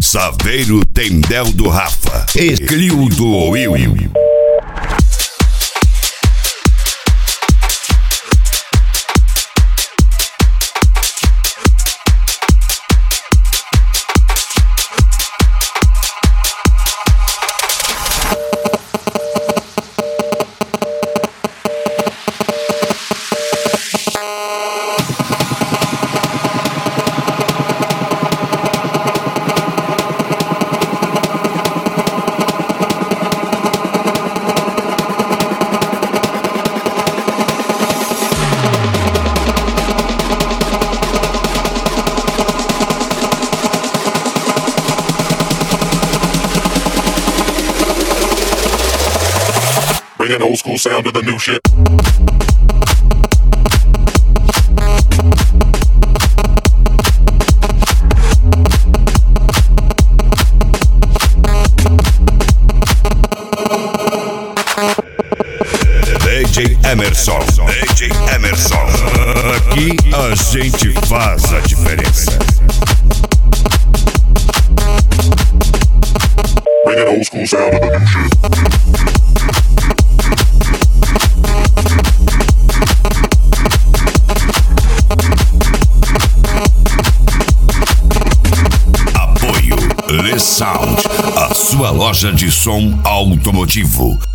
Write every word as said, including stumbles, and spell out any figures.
Saveiro Tendel do Rafa e Clio do Will. Bringing old school sound to the new shit. D J Emerson, D J Emerson. Aqui a gente faz a diferença. Bringing old school sound to the new shit. Le Sound, a sua loja de som automotivo.